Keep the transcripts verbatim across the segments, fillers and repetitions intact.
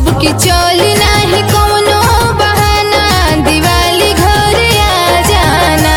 अब की चली नाही कौनो बहाना, दिवाली घर आ जाना।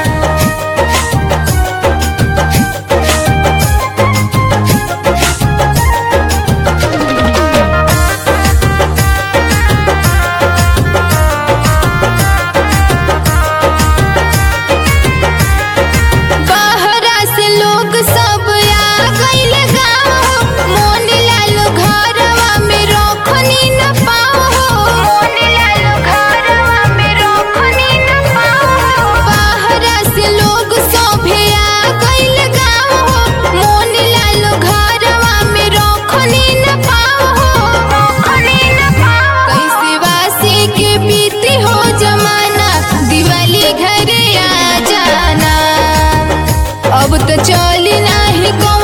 बाहरा से लोग सब आ गइल गाँव, मोन लाल घरवा में रखनी न पाओ, मोन लाल घरवा में रखनी न पाओ। बाहरा से लोग सब आ गइल गाँव, मोन लाल घरवा में रखनी न पाओ, रखनी न पाओ। कैसे वासी के बीती हो जमाना, दिवाली घरे आ जाना। अब तो चली नाही।